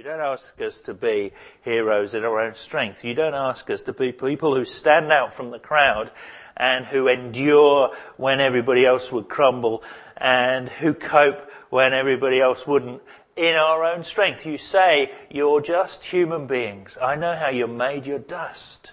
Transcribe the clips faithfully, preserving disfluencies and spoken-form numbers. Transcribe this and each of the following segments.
don't ask us to be heroes in our own strength. You don't ask us to be people who stand out from the crowd and who endure when everybody else would crumble and who cope when everybody else wouldn't in our own strength. You say, you're just human beings. I know how you're made, you're dust.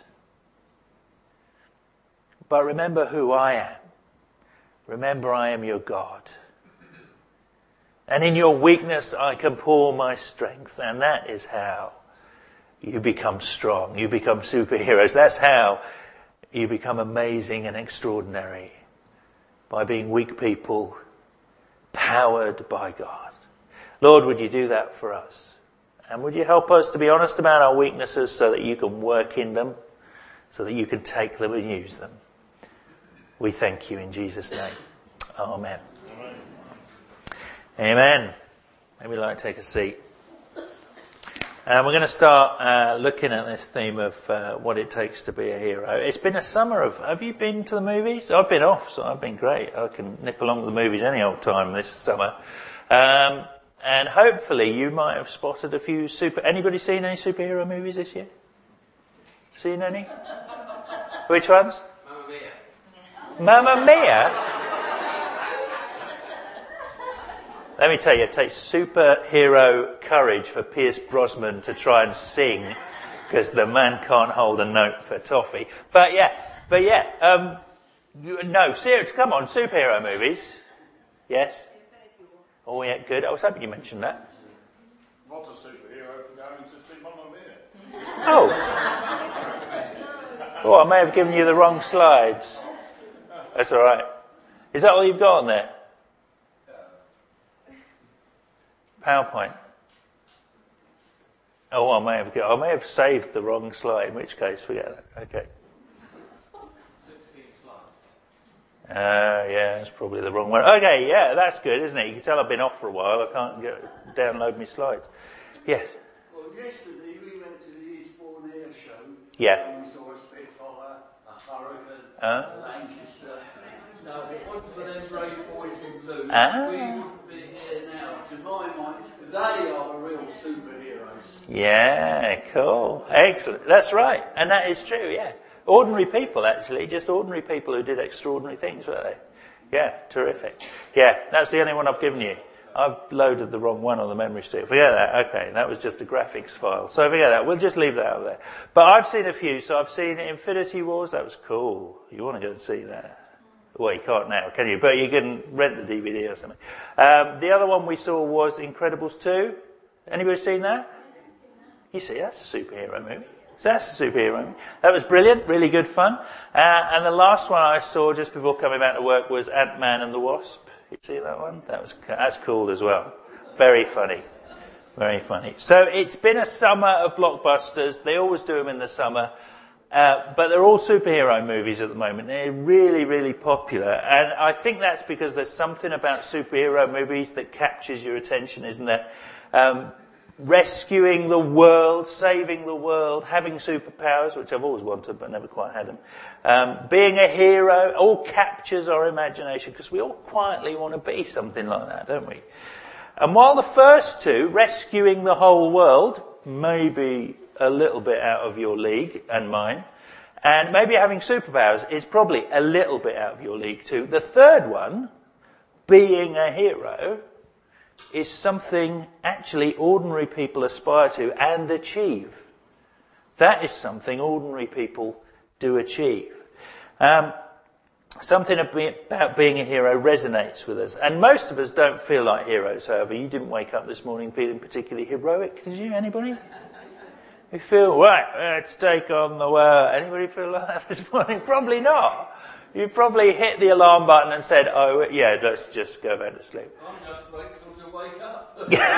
But remember who I am. Remember I am your God. And in your weakness I can pour my strength. And that is how you become strong. You become superheroes. That's how you become amazing and extraordinary. By being weak people, powered by God. Lord, would you do that for us? And would you help us to be honest about our weaknesses so that you can work in them, so that you can take them and use them. We thank you in Jesus' name. Amen. Amen. Amen. Maybe you'd like to take a seat. And we're going to start uh, looking at this theme of uh, what it takes to be a hero. It's been a summer of... Have you been to the movies? I've been off, so I've been great. I can nip along to the movies any old time this summer. Um, and hopefully you might have spotted a few super... Anybody seen any superhero movies this year? Seen any? Which ones? Mamma Mia. Mamma Mia? Let me tell you, it takes superhero courage for Pierce Brosnan to try and sing, because the man can't hold a note for toffee. But yeah, but yeah, um, no, serious, come on, superhero movies. Yes? Oh yeah, good. I was hoping you mentioned that. Not a superhero for going to see Mamma Mia. Oh. Oh, I may have given you the wrong slides. That's all right. Is that all you've got on there? PowerPoint. Oh, I may have got, I may have saved the wrong slide, in which case, forget it. Okay. sixteen slides. Uh, yeah, that's probably the wrong one. Okay, yeah, that's good, isn't it? You can tell I've been off for a while. I can't get, download my slides. Yes? Well, yesterday we went to the Eastbourne Air Show. Yeah. And we saw a Spitfire, a Hurricane, Uh? a Lancaster. No, if it wasn't for them great boys in blue, Ah. we wouldn't be here now. To my mind, they are the real superheroes. Yeah, cool. Excellent. That's right. And that is true, yeah. Ordinary people, actually. Just ordinary people who did extraordinary things, weren't they? Yeah, terrific. Yeah, that's the only one I've given you. I've loaded the wrong one on the memory stick. Forget that. Okay, that was just a graphics file. So forget that. We'll just leave that out there. But I've seen a few. So I've seen Infinity Wars. That was cool. You want to go and see that? Well, you can't now, can you? But you can rent the D V D or something. Um, the other one we saw was Incredibles two. Anybody seen that? You see, that's a superhero movie. So that's a superhero movie. That was brilliant, really good fun. Uh, and the last one I saw just before coming back to work was Ant-Man and the Wasp. You see that one? That was that's cool as well. Very funny. Very funny. So it's been a summer of blockbusters. They always do them in the summer. Uh, but they're all superhero movies at the moment. They're really, really popular. And I think that's because there's something about superhero movies that captures your attention, isn't there? Um, rescuing the world, saving the world, having superpowers, which I've always wanted but never quite had them. Um, being a hero, all captures our imagination because we all quietly want to be something like that, don't we? And while the first two, rescuing the whole world, maybe a little bit out of your league and mine, and maybe having superpowers is probably a little bit out of your league too. The third one, being a hero, is something actually ordinary people aspire to and achieve. That is something ordinary people do achieve. Um, something about being a hero resonates with us. And most of us don't feel like heroes, however. You didn't wake up this morning feeling particularly heroic, did you? Anybody? You feel, right, let's take on the world. Anybody feel like that this morning? Probably not. You probably hit the alarm button and said, oh, yeah, let's just go back to sleep. I'm just grateful to wake up.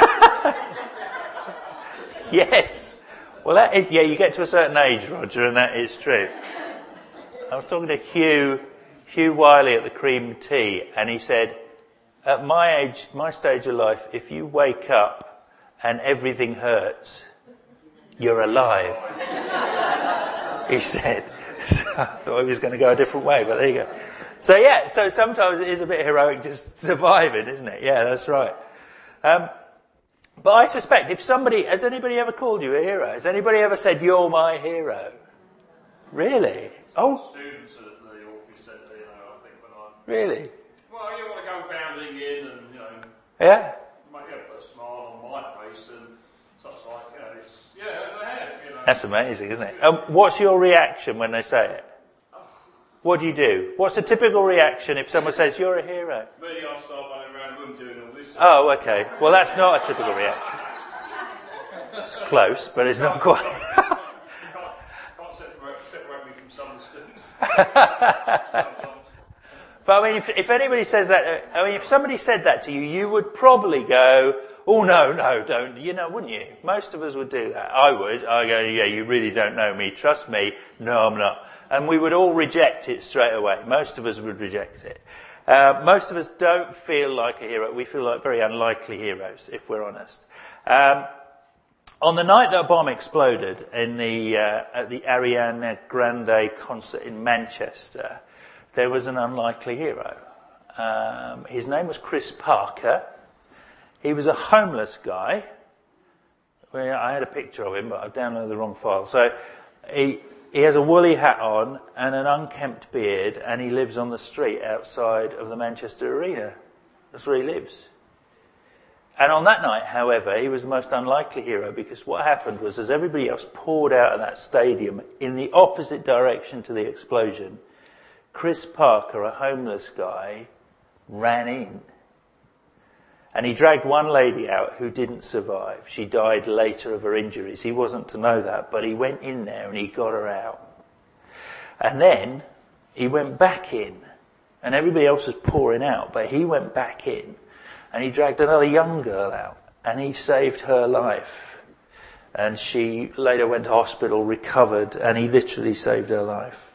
Yes. Well, that is, yeah, you get to a certain age, Roger, and that is true. I was talking to Hugh, Hugh Wiley at the Cream Tea, and he said, at my age, my stage of life, if you wake up and everything hurts, you're alive, he said. So I thought he was going to go a different way, but there you go. So yeah, so sometimes it is a bit heroic just surviving, isn't it? Yeah, that's right. Um, But I suspect if somebody, has anybody ever called you a hero? Has anybody ever said, you're my hero? Really? Oh, Students at the Orpheus Centre, you know, I think when I... really? Well, you want to go bounding in and, you know, Yeah? make a, put a smile on my face and such like, you know, it's, yeah, they have, you know. That's amazing, isn't it? Um, what's your reaction when they say it? What do you do? What's the typical reaction if someone says, you're a hero? Me, I start running around the room doing all this. Oh, okay. Well, that's not a typical reaction. It's close, but it's not quite. can't, can't separate, separate me from some of the students. Sometimes. But I mean, if, if anybody says that, I mean, if somebody said that to you, you would probably go, oh, no, no, don't, you know, wouldn't you? Most of us would do that. I would. I go, yeah, you really don't know me. Trust me. No, I'm not. And we would all reject it straight away. Most of us would reject it. Uh, most of us don't feel like a hero. We feel like very unlikely heroes, if we're honest. Um, on the night that a bomb exploded in the uh, at the Ariana Grande concert in Manchester, there was an unlikely hero. Um, his name was Chris Parker. He was a homeless guy. Well, I had a picture of him, but I downloaded the wrong file. So he he has a woolly hat on and an unkempt beard, and he lives on the street outside of the Manchester Arena. That's where he lives. And on that night, however, he was the most unlikely hero, because what happened was, as everybody else poured out of that stadium in the opposite direction to the explosion, Chris Parker, a homeless guy, ran in. And he dragged one lady out who didn't survive. She died later of her injuries. He wasn't to know that, but he went in there and he got her out. And then he went back in, and everybody else was pouring out, but he went back in and he dragged another young girl out and he saved her life. And she later went to hospital, recovered, and he literally saved her life.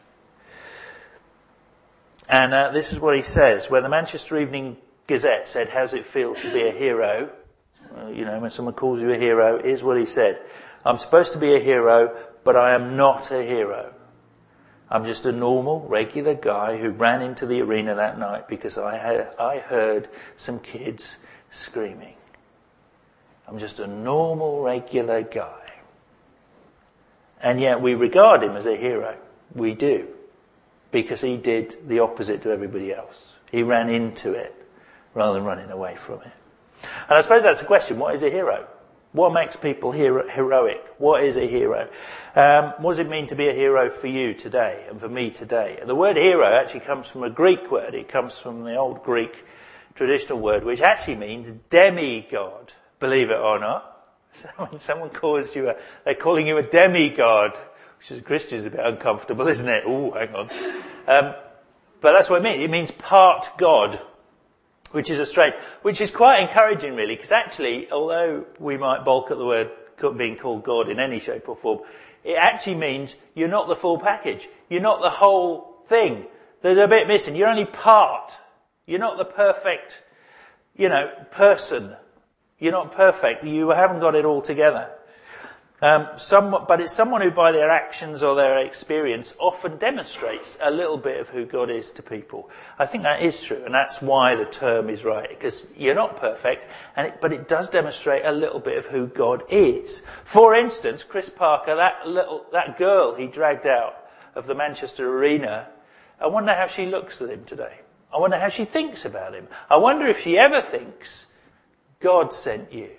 And uh, this is what he says. When the Manchester Evening Gazette said, how's it feel to be a hero? Well, you know, when someone calls you a hero, here's what he said. I'm supposed to be a hero, but I am not a hero. I'm just a normal, regular guy who ran into the arena that night because I, had, I heard some kids screaming. I'm just a normal, regular guy. And yet we regard him as a hero. We do. Because he did the opposite to everybody else. He ran into it rather than running away from it. And I suppose that's the question. What is a hero? What makes people hero- heroic? What is a hero? Um, what does it mean to be a hero for you today and for me today? And the word hero actually comes from a Greek word. It comes from the old Greek traditional word, which actually means demigod, believe it or not. So when someone calls you a, they're calling you a demigod, which as a Christian is a bit uncomfortable, isn't it? Ooh, hang on. Um, but that's what it means. It means part God, which is a strange, which is quite encouraging, really, because actually, although we might balk at the word being called God in any shape or form, it actually means you're not the full package. You're not the whole thing. There's a bit missing. You're only part. You're not the perfect, you know, person. You're not perfect. You haven't got it all together. Um, some, but it's someone who, by their actions or their experience, often demonstrates a little bit of who God is to people. I think that is true, and that's why the term is right, because you're not perfect, and it, but it does demonstrate a little bit of who God is. For instance, Chris Parker, that little that girl he dragged out of the Manchester Arena, I wonder how she looks at him today. I wonder how she thinks about him. I wonder if she ever thinks, God sent you.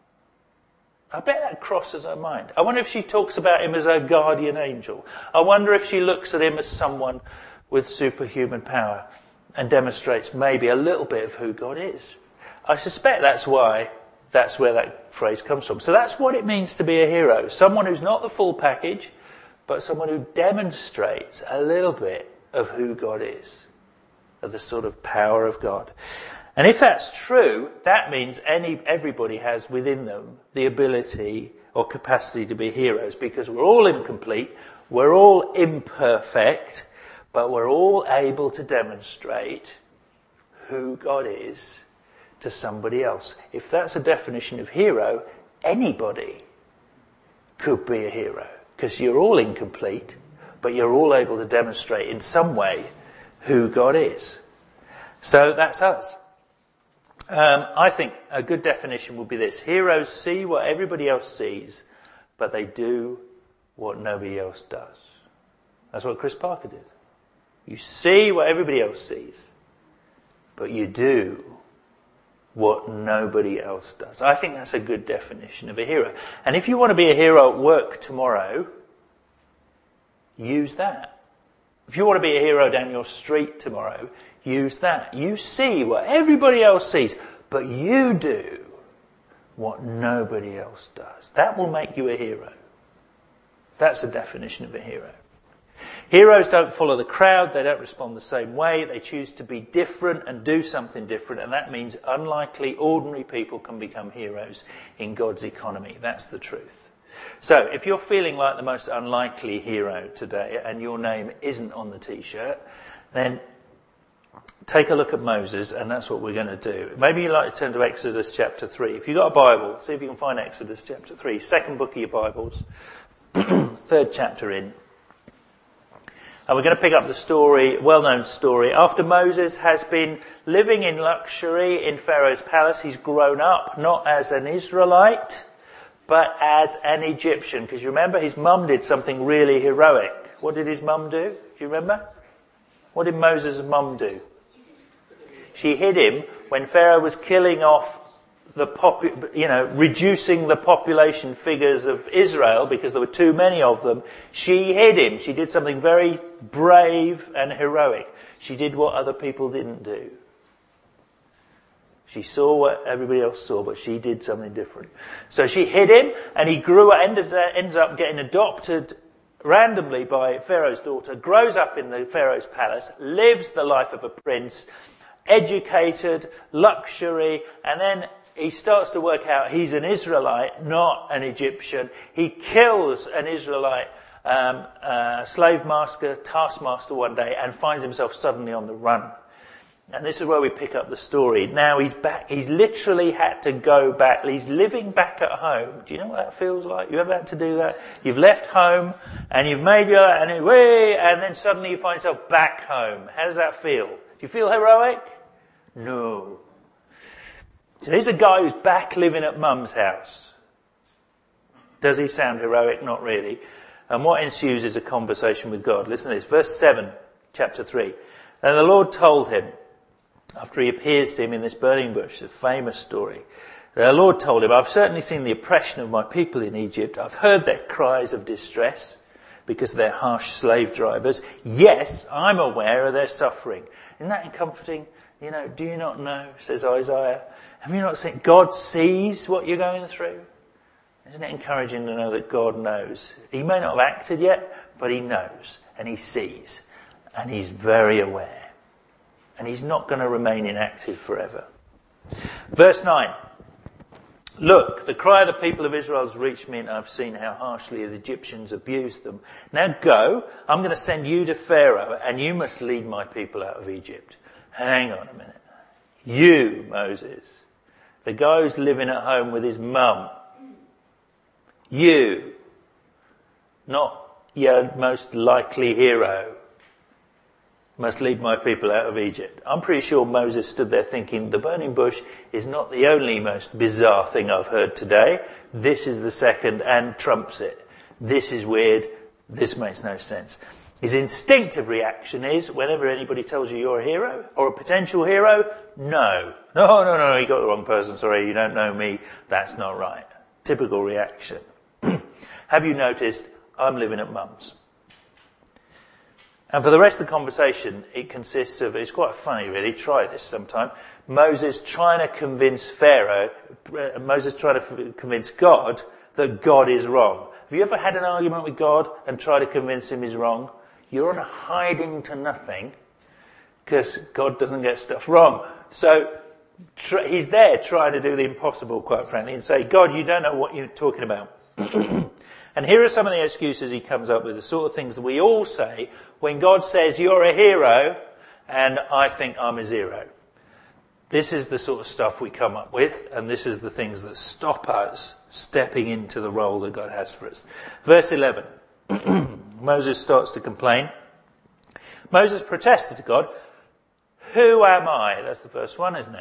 I bet that crosses her mind. I wonder if she talks about him as her guardian angel. I wonder if she looks at him as someone with superhuman power and demonstrates maybe a little bit of who God is. I suspect that's why, that's where that phrase comes from. So that's what it means to be a hero. Someone who's not the full package, but someone who demonstrates a little bit of who God is, of the sort of power of God. And if that's true, that means any everybody has within them the ability or capacity to be heroes, because we're all incomplete, we're all imperfect, but we're all able to demonstrate who God is to somebody else. If that's a definition of hero, anybody could be a hero, because you're all incomplete, but you're all able to demonstrate in some way who God is. So that's us. Um, I think a good definition would be this. Heroes see what everybody else sees, but they do what nobody else does. That's what Chris Parker did. You see what everybody else sees, but you do what nobody else does. I think that's a good definition of a hero. And if you want to be a hero at work tomorrow, use that. If you want to be a hero down your street tomorrow, use that. You see what everybody else sees, but you do what nobody else does. That will make you a hero. That's a definition of a hero. Heroes don't follow the crowd. They don't respond the same way. They choose to be different and do something different. And that means unlikely, ordinary people can become heroes in God's economy. That's the truth. So if you're feeling like the most unlikely hero today and your name isn't on the T-shirt, then take a look at Moses, and that's what we're going to do. Maybe you'd like to turn to Exodus chapter three. If you've got a Bible, see if you can find Exodus chapter three, second book of your Bibles, third chapter in. And we're going to pick up the story, well-known story. After Moses has been living in luxury in Pharaoh's palace, he's grown up not as an Israelite, but as an Egyptian. Because you remember, his mum did something really heroic. What did his mum do? Do you remember? What did Moses' mum do? She hid him when Pharaoh was killing off the popu- you know, reducing the population figures of Israel because there were too many of them. She hid him. She did something very brave and heroic. She did what other people didn't do. She saw what everybody else saw, but she did something different. So she hid him, and he grew, ended, ends up getting adopted randomly by Pharaoh's daughter, grows up in the Pharaoh's palace, lives the life of a prince, educated, luxury, and then he starts to work out he's an Israelite, not an Egyptian. He kills an Israelite um, uh, slave master, taskmaster one day, and finds himself suddenly on the run. And this is where we pick up the story. Now he's back. He's literally had to go back. He's living back at home. Do you know what that feels like? You ever had to do that? You've left home and you've made your and away, and then suddenly you find yourself back home. How does that feel? Do you feel heroic? No. So here's a guy who's back living at mum's house. Does he sound heroic? Not really. And what ensues is a conversation with God. Listen to this. Verse seven, chapter three. And the Lord told him, after he appears to him in this burning bush, the famous story, the Lord told him, I've certainly seen the oppression of my people in Egypt. I've heard their cries of distress because they're harsh slave drivers. Yes, I'm aware of their suffering. Isn't that comforting? You know, do you not know, says Isaiah? Have you not seen? God sees what you're going through. Isn't it encouraging to know that God knows? He may not have acted yet, but he knows and he sees and he's very aware. And he's not going to remain inactive forever. Verse nine. Look, the cry of the people of Israel has reached me, and I've seen how harshly the Egyptians abused them. Now go, I'm going to send you to Pharaoh, and you must lead my people out of Egypt. Hang on a minute. You, Moses, the guy who's living at home with his mum. You, not your most likely hero, must lead my people out of Egypt. I'm pretty sure Moses stood there thinking, the burning bush is not the only most bizarre thing I've heard today. This is the second and trumps it. This is weird. This makes no sense. His instinctive reaction is, whenever anybody tells you you're a hero or a potential hero, no. No, no, no, you got the wrong person. Sorry, you don't know me. That's not right. Typical reaction. Have you noticed I'm living at mum's? And for the rest of the conversation, it consists of, it's quite funny really, try this sometime, Moses trying to convince Pharaoh, uh, Moses trying to f- convince God that God is wrong. Have you ever had an argument with God and tried to convince him he's wrong? You're on a hiding to nothing because God doesn't get stuff wrong. So tr- he's there trying to do the impossible, quite frankly, and say, God, you don't know what you're talking about. And here are some of the excuses he comes up with, the sort of things that we all say when God says you're a hero and I think I'm a zero. This is the sort of stuff we come up with, and this is the things that stop us stepping into the role that God has for us. Verse eleven. Moses starts to complain. Moses protested to God, who am I? That's the first one, isn't it?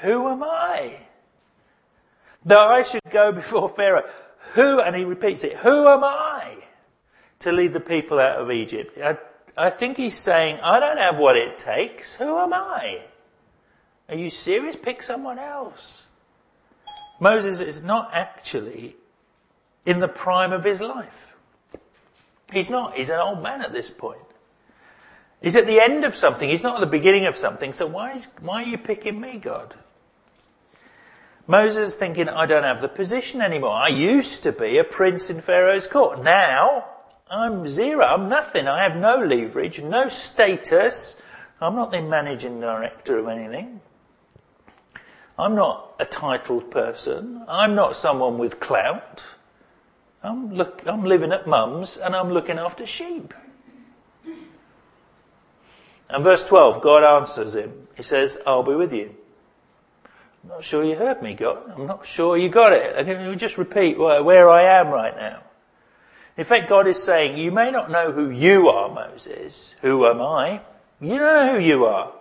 Who am I? That I should go before Pharaoh. Who, and he repeats it, who am I to lead the people out of Egypt? I, I think he's saying, I don't have what it takes. Who am I? Are you serious? Pick someone else. Moses is not actually in the prime of his life. He's not. He's an old man at this point. He's at the end of something. He's not at the beginning of something. So why is, why are you picking me, God? Moses is thinking, I don't have the position anymore. I used to be a prince in Pharaoh's court. Now, I'm zero. I'm nothing. I have no leverage, no status. I'm not the managing director of anything. I'm not a titled person. I'm not someone with clout. I'm, look, I'm living at mum's and I'm looking after sheep. And verse twelve, God answers him. He says, I'll be with you. I'm not sure you heard me, God. I'm not sure you got it. Let me just repeat where I am right now. In fact, God is saying, you may not know who you are, Moses. Who am I? You know who you are.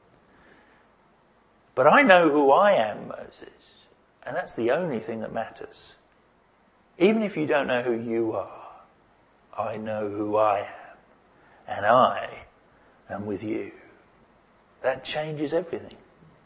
But I know who I am, Moses. And that's the only thing that matters. Even if you don't know who you are, I know who I am. And I am with you. That changes everything.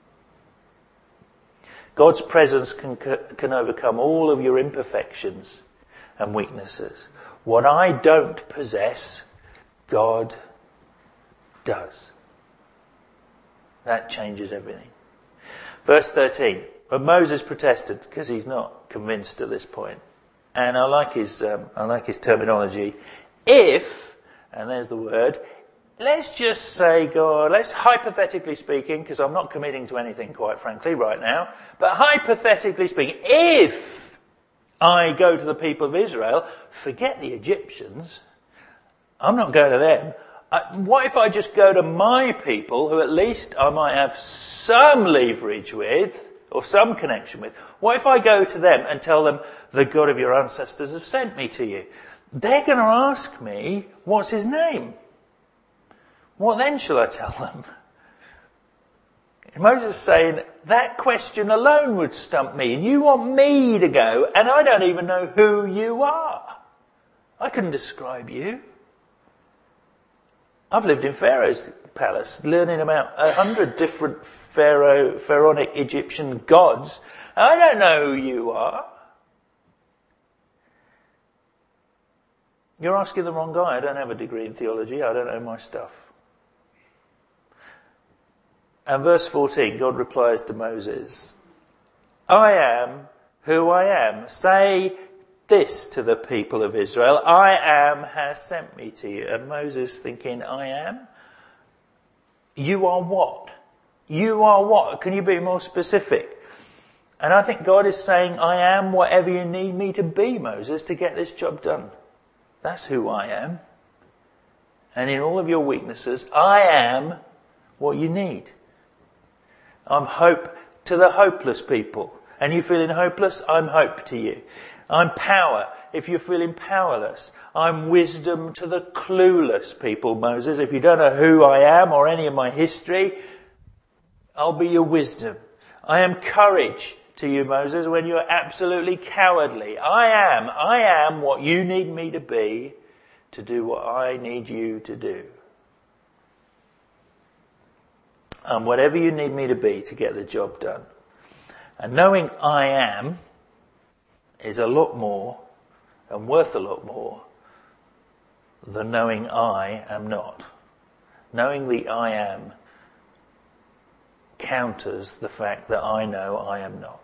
God's presence can, can overcome all of your imperfections and weaknesses. What I don't possess, God does. That changes everything. Verse thirteen. But Moses protested because he's not convinced at this point. And I like his, um, I like his terminology. If, and there's the word, let's just say, God, let's hypothetically speaking, because I'm not committing to anything quite frankly right now, but hypothetically speaking, if I go to the people of Israel, forget the Egyptians, I'm not going to them. Uh, what if I just go to my people, who at least I might have some leverage with, or some connection with? What if I go to them and tell them, the God of your ancestors have sent me to you? They're going to ask me, what's his name? What then shall I tell them? Moses is saying, that question alone would stump me, and you want me to go, and I don't even know who you are. I couldn't describe you. I've lived in Pharaoh's palace, learning about a hundred different Pharaoh, pharaonic Egyptian gods. I don't know who you are. You're asking the wrong guy. I don't have a degree in theology. I don't know my stuff. And verse fourteen, God replies to Moses, I am who I am. Say this to the people of Israel, I am has sent me to you. And Moses thinking, I am? You are what? You are what? Can you be more specific? And I think God is saying, I am whatever you need me to be, Moses, to get this job done. That's who I am. And in all of your weaknesses, I am what you need. I'm hope to the hopeless people. And you feeling hopeless? I'm hope to you. I'm power if you're feeling powerless. I'm wisdom to the clueless people, Moses. If you don't know who I am or any of my history, I'll be your wisdom. I am courage to you, Moses, when you're absolutely cowardly. I am, I am what you need me to be to do what I need you to do. And whatever you need me to be to get the job done. And knowing I am is a lot more and worth a lot more than knowing I am not. Knowing the I am counters the fact that I know I am not.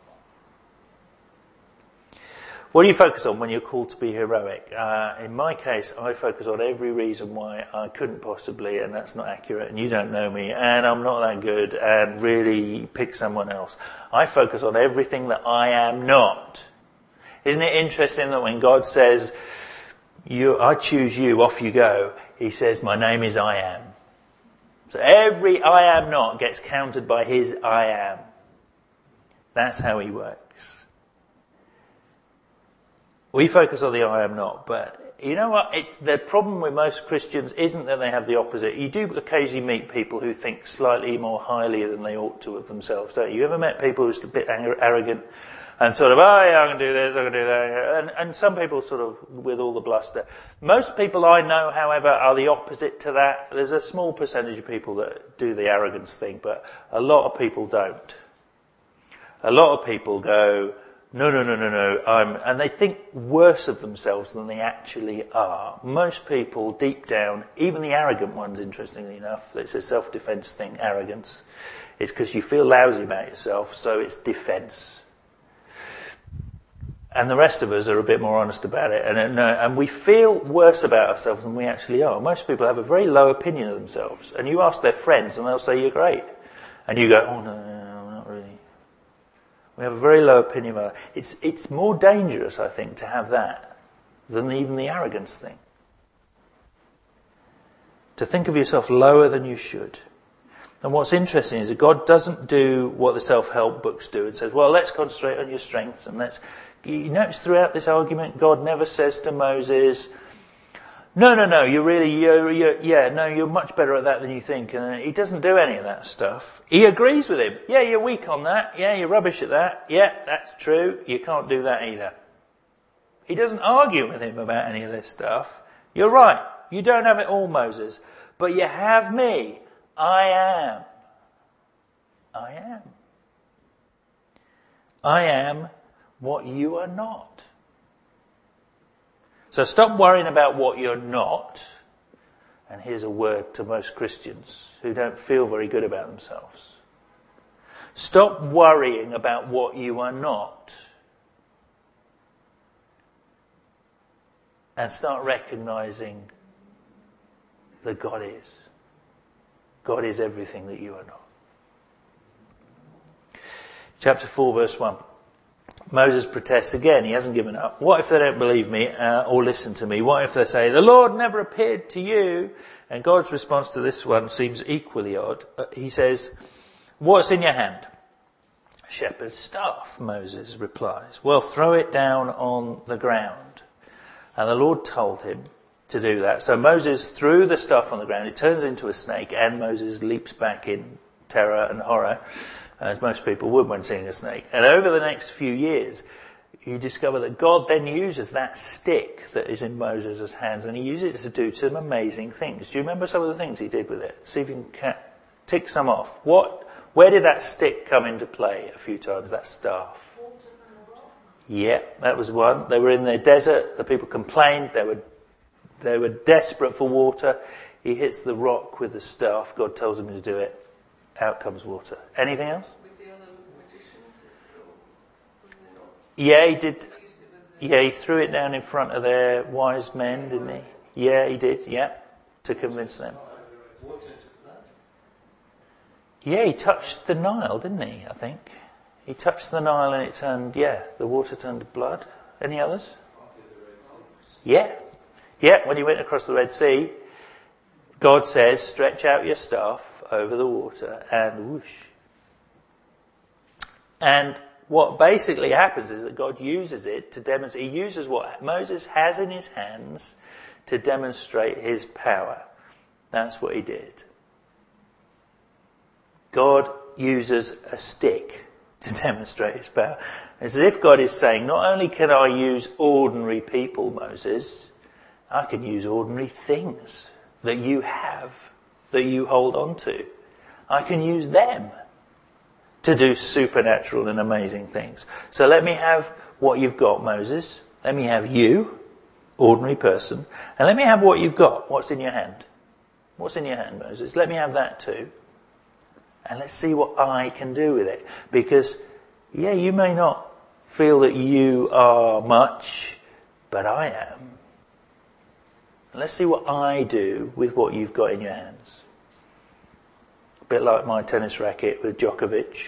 What do you focus on when you're called to be heroic? Uh, in my case, I focus on every reason why I couldn't possibly, and that's not accurate, and you don't know me, and I'm not that good, and really pick someone else. I focus on everything that I am not. Isn't it interesting that when God says, "You, I choose you, off you go," he says, "My name is I am." So every I am not gets countered by his I am. That's how he works. We focus on the I am not, but You know what? It's, the problem with most Christians isn't that they have the opposite. You do occasionally meet people who think slightly more highly than they ought to of themselves, don't you? You ever met people who're a bit arrogant and sort of, oh yeah, I can do this, I can do that. And, and some people sort of with all the bluster. Most people I know, however, are the opposite to that. There's a small percentage of people that do the arrogance thing, but a lot of people don't. A lot of people go, no, no, no, no, no, I'm, and they think worse of themselves than they actually are. Most people, deep down, even the arrogant ones, interestingly enough, it's a self-defense thing, arrogance. It's because you feel lousy about yourself, so it's defense. And the rest of us are a bit more honest about it. And, and, and we feel worse about ourselves than we actually are. Most people have a very low opinion of themselves. And you ask their friends and they'll say, you're great. And you go, oh, no, no, no, not really. We have a very low opinion of ourselves. It's, it's more dangerous, I think, to have that than even the arrogance thing. To think of yourself lower than you should. And what's interesting is that God doesn't do what the self-help books do and says, well, let's concentrate on your strengths and let's... You notice throughout this argument, God never says to Moses, no, no, no, you're really, you're, you're, yeah, no, you're much better at that than you think. And he doesn't do any of that stuff. He agrees with him. Yeah, you're weak on that. Yeah, you're rubbish at that. Yeah, that's true. You can't do that either. He doesn't argue with him about any of this stuff. You're right. You don't have it all, Moses. But you have me. I am. I am. I am what you are not. So stop worrying about what you're not. And here's a word to most Christians who don't feel very good about themselves. Stop worrying about what you are not. And start recognizing that God is. God is everything that you are not. Chapter four, verse one. Moses protests again. He hasn't given up. What if they don't believe me uh, or listen to me? What if they say, the Lord never appeared to you? And God's response to this one seems equally odd. Uh, he says, what's in your hand? A shepherd's staff, Moses replies. Well, throw it down on the ground. And the Lord told him to do that. So Moses threw the stuff on the ground. It turns into a snake, and Moses leaps back in terror and horror, as most people would when seeing a snake. And over the next few years, you discover that God then uses that stick that is in Moses' hands, and he uses it to do some amazing things. Do you remember some of the things he did with it? See if you can tick some off. What? Where did that stick come into play a few times, that staff? Yeah, that was one. They were in the desert. The people complained. They were They were desperate for water. He hits the rock with the staff. God tells him to do it. Out comes water. Anything else? With the other magicians? Yeah, he did. Yeah, he threw it down in front of their wise men, didn't he? Yeah, he did. Yeah, to convince them. Yeah, he touched the Nile, didn't he? I think he touched the Nile and it turned. Yeah, the water turned to blood. Any others? Yeah. Yeah, when he went across the Red Sea, God says, stretch out your staff over the water, and whoosh. And what basically happens is that God uses it to demonstrate, he uses what Moses has in his hands to demonstrate his power. That's what he did. God uses a stick to demonstrate his power. It's as if God is saying, not only can I use ordinary people, Moses, I can use ordinary things that you have, that you hold on to. I can use them to do supernatural and amazing things. So let me have what you've got, Moses. Let me have you, ordinary person. And let me have what you've got. What's in your hand? What's in your hand, Moses? Let me have that too. And let's see what I can do with it. Because, yeah, you may not feel that you are much, but I am. Let's see what I do with what you've got in your hands. A bit like my tennis racket with Djokovic.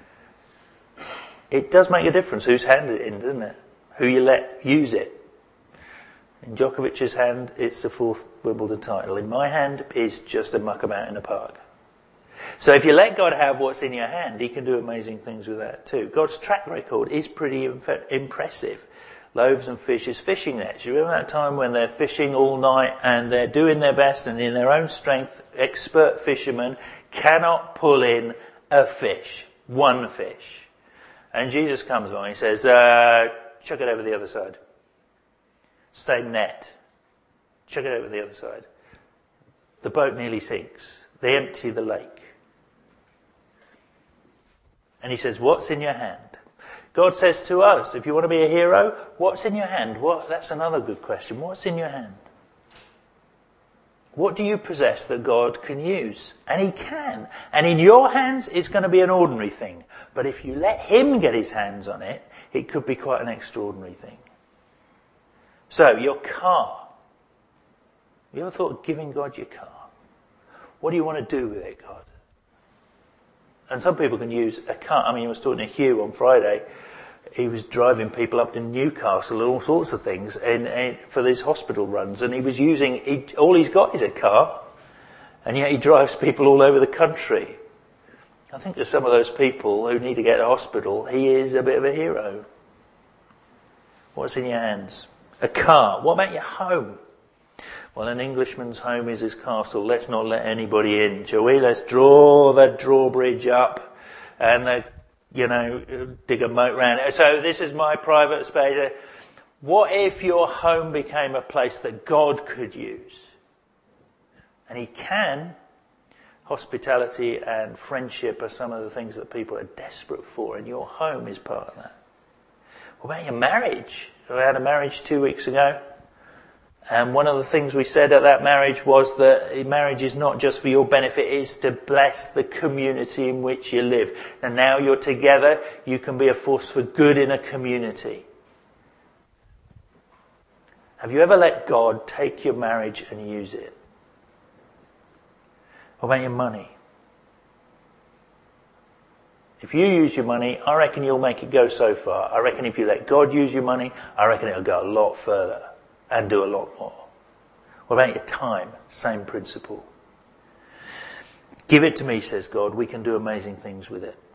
It does make a difference whose hand it's in, doesn't it? Who you let use it. In Djokovic's hand, it's the fourth Wimbledon title. In my hand, it's just a muckabout in a park. So if you let God have what's in your hand, he can do amazing things with that too. God's track record is pretty impressive. loaves and fishes, fishing nets. You remember that time when they're fishing all night and they're doing their best, and in their own strength, expert fishermen cannot pull in a fish, one fish. And Jesus comes along and he says, uh, chuck it over the other side. Same net. Chuck it over the other side. The boat nearly sinks. They empty the lake. And he says, what's in your hand? God says to us, if you want to be a hero, what's in your hand? What? That's another good question. What's in your hand? What do you possess that God can use? And he can. And in your hands, it's going to be an ordinary thing. But if you let him get his hands on it, it could be quite an extraordinary thing. So, your car. Have you ever thought of giving God your car? What do you want to do with it, God? And some people can use a car. I mean, I was talking to Hugh on Friday. He was driving people up to Newcastle and all sorts of things in, in, for these hospital runs. And he was using, he, all he's got is a car. And yet he drives people all over the country. I think to some of those people who need to get to hospital, he is a bit of a hero. What's in your hands? A car. What about your home? Well, an Englishman's home is his castle. Let's not let anybody in, shall we? Let's draw the drawbridge up and, the, you know, dig a moat round it. So this is my private space. What if your home became a place that God could use? And he can. Hospitality and friendship are some of the things that people are desperate for, and your home is part of that. What about your marriage? We had a marriage two weeks ago. And one of the things we said at that marriage was that marriage is not just for your benefit, it is to bless the community in which you live. And now you're together, you can be a force for good in a community. Have you ever let God take your marriage and use it? What about your money? If you use your money, I reckon you'll make it go so far. I reckon if you let God use your money, I reckon it'll go a lot further. And do a lot more. What about your time? Same principle. Give it to me, says God. We can do amazing things with it.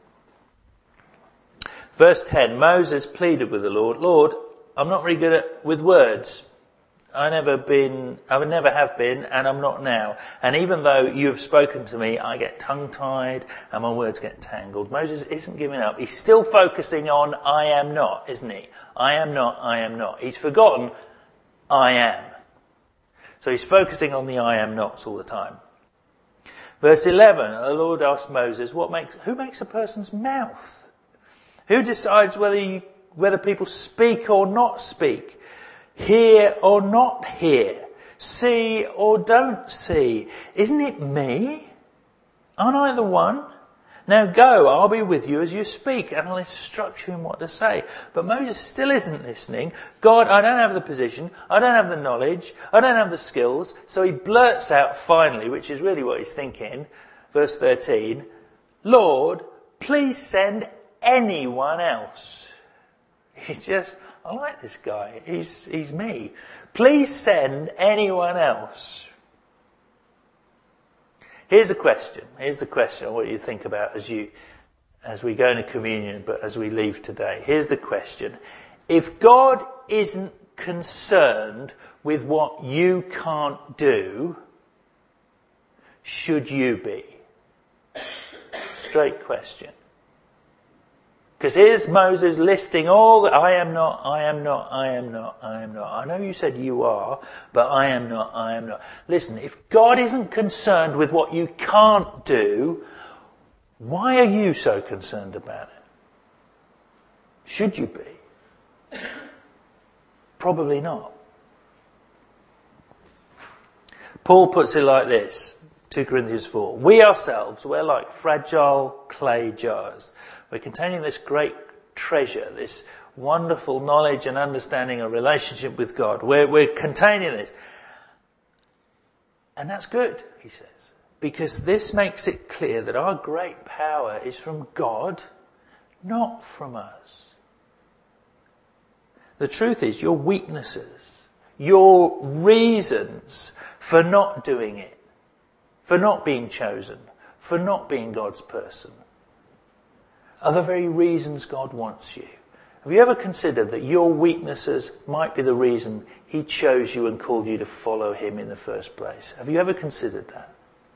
Verse ten, Moses pleaded with the Lord, Lord, I'm not really good at, with words. I never been, I would never have been, and I'm not now. And even though you have spoken to me, I get tongue-tied and my words get tangled. Moses isn't giving up. He's still focusing on I am not, isn't he? I am not, I am not. He's forgotten I am. So he's focusing on the I am nots all the time. Verse eleven, the Lord asked Moses, "What makes, who makes a person's mouth? Who decides whether you, whether people speak or not speak? Hear or not hear? See or don't see? Isn't it me? Aren't I the one? Now go, I'll be with you as you speak, and I'll instruct you in what to say." But Moses still isn't listening. God, I don't have the position, I don't have the knowledge, I don't have the skills. So he blurts out finally, which is really what he's thinking, verse thirteen, "Lord, please send anyone else." He's just, I like this guy, he's, he's me. Please send anyone else. Here's a question. Here's the question I want you to think about as you, as we go into communion, but as we leave today. Here's the question. If God isn't concerned with what you can't do, should you be? Straight question. Because here's Moses listing all the, I am not, I am not, I am not, I am not. I know you said you are, but I am not, I am not. Listen, if God isn't concerned with what you can't do, why are you so concerned about it? Should you be? Probably not. Paul puts it like this, two Corinthians four. We ourselves, we're like fragile clay jars. We're containing this great treasure, this wonderful knowledge and understanding of relationship with God. We're, we're containing this. And that's good, he says, because this makes it clear that our great power is from God, not from us. The truth is, your weaknesses, your reasons for not doing it, for not being chosen, for not being God's person, are the very reasons God wants you. Have you ever considered that your weaknesses might be the reason he chose you and called you to follow him in the first place? Have you ever considered that?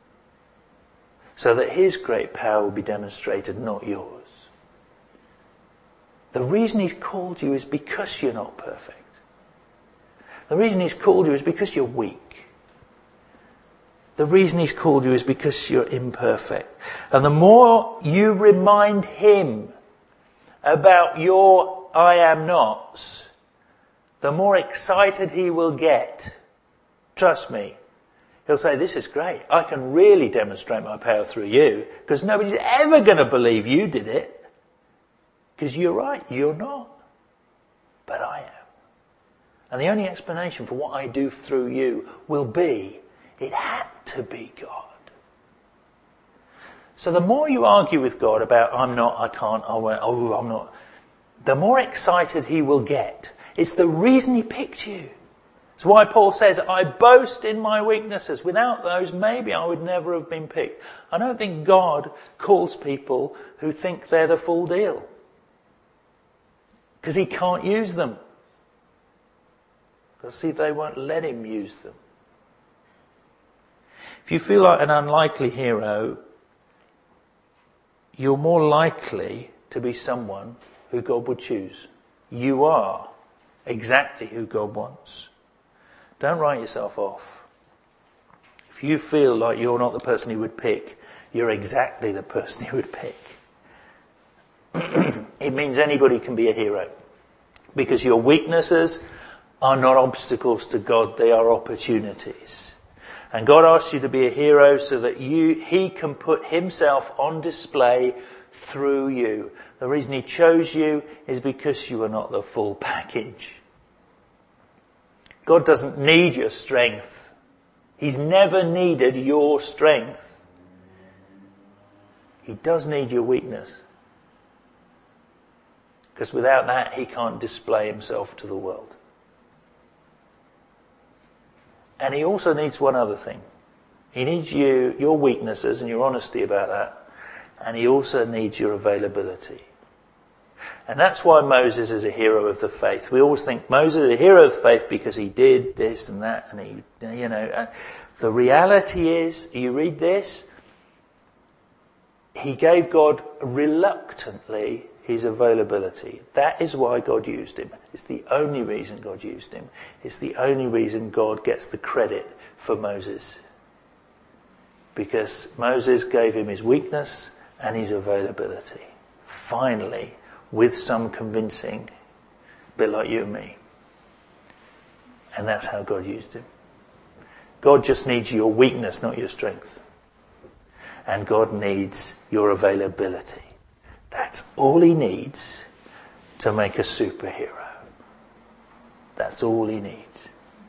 So that his great power will be demonstrated, not yours. The reason he's called you is because you're not perfect. The reason he's called you is because you're weak. The reason he's called you is because you're imperfect. And the more you remind him about your I am nots, the more excited he will get. Trust me. He'll say, this is great. I can really demonstrate my power through you because nobody's ever going to believe you did it. Because you're right, you're not. But I am. And the only explanation for what I do through you will be, it had to be God. So the more you argue with God about, I'm not, I can't, I won't, oh, I'm not, the more excited he will get. It's the reason he picked you. It's why Paul says, I boast in my weaknesses. Without those, maybe I would never have been picked. I don't think God calls people who think they're the full deal. Because he can't use them. Because see, they won't let him use them. If you feel like an unlikely hero, you're more likely to be someone who God would choose. You are exactly who God wants. Don't write yourself off. If you feel like you're not the person he would pick, you're exactly the person he would pick. It means anybody can be a hero. Because your weaknesses are not obstacles to God, they are opportunities. And God asks you to be a hero so that you, he can put himself on display through you. The reason he chose you is because you are not the full package. God doesn't need your strength. He's never needed your strength. He does need your weakness. Because without that, he can't display himself to the world. And he also needs one other thing. He needs you, your weaknesses and your honesty about that. And he also needs your availability. And that's why Moses is a hero of the faith. We always think Moses is a hero of the faith because he did this and that. And he, you know, the reality is, you read this, he gave God reluctantly his availability. That is why God used him. It's the only reason God used him. It's the only reason God gets the credit for Moses. Because Moses gave him his weakness and his availability. Finally, with some convincing, a bit like you and me. And that's how God used him. God just needs your weakness, not your strength. And God needs your availability. That's all he needs to make a superhero. That's all he needs.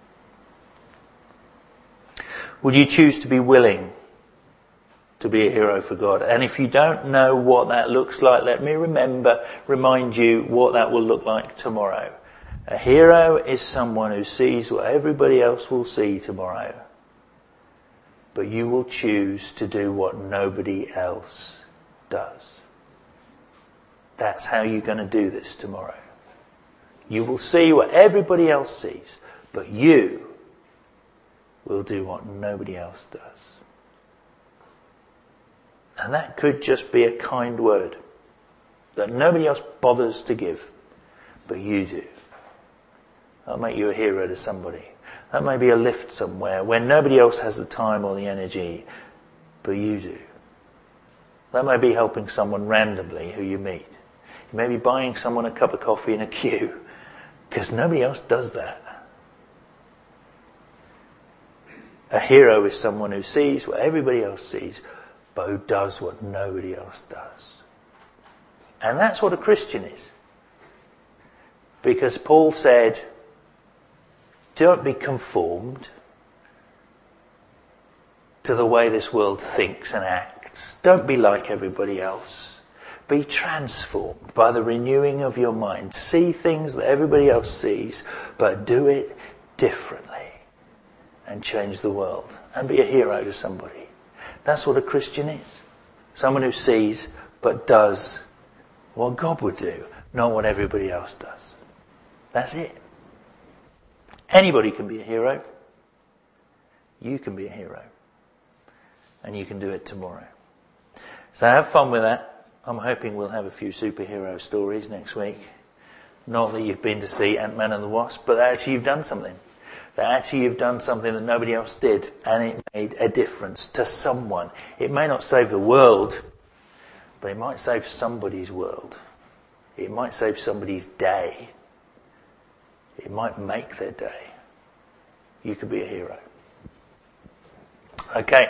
Would you choose to be willing to be a hero for God? And if you don't know what that looks like, let me remember, remind you what that will look like tomorrow. A hero is someone who sees what everybody else will see tomorrow. But you will choose to do what nobody else does. That's how you're going to do this tomorrow. You will see what everybody else sees, but you will do what nobody else does. And that could just be a kind word that nobody else bothers to give, but you do. That'll make you a hero to somebody. That may be a lift somewhere where nobody else has the time or the energy, but you do. That may be helping someone randomly who you meet. You may be buying someone a cup of coffee in a queue, because nobody else does that. A hero is someone who sees what everybody else sees, but who does what nobody else does. And that's what a Christian is. Because Paul said, don't be conformed to the way this world thinks and acts. Don't be like everybody else. Be transformed by the renewing of your mind. See things that everybody else sees, but do it differently and change the world and be a hero to somebody. That's what a Christian is. Someone who sees but does what God would do. not what everybody else does. That's it. Anybody can be a hero. You can be a hero. And you can do it tomorrow. So have fun with that. I'm hoping we'll have a few superhero stories next week. Not that you've been to see Ant-Man and the Wasp, but that actually you've done something. That actually you've done something that nobody else did, and it made a difference to someone. It may not save the world, but it might save somebody's world. It might save somebody's day. It might make their day. You could be a hero. Okay.